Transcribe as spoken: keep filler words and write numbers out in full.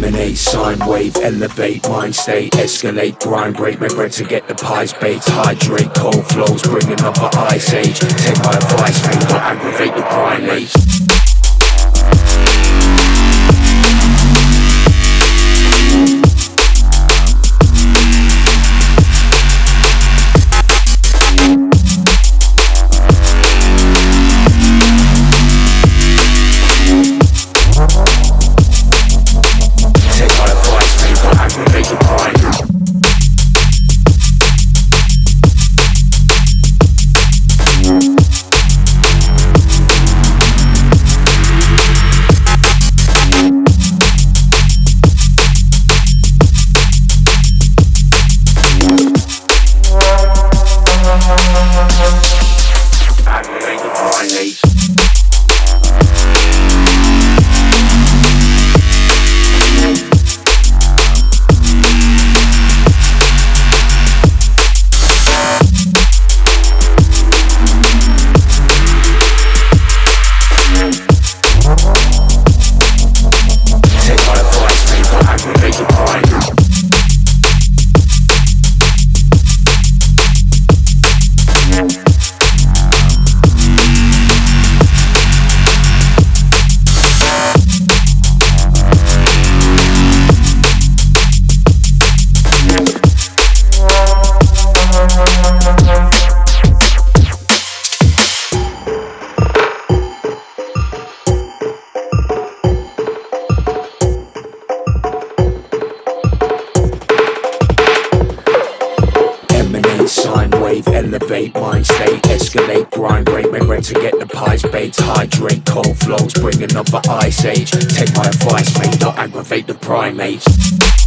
Emanate, sine wave, elevate, mind state, escalate, grind, break my bread to get the pies baked. Hydrate, cold flows, bring another ice age. Take my advice, mate, don't aggravate the primates. Sine wave, elevate, mind state, escalate, grind, break my bread to get the pies baked. Hydrate, cold flows, bring another ice age. Take my advice, mate, don't aggravate the primates.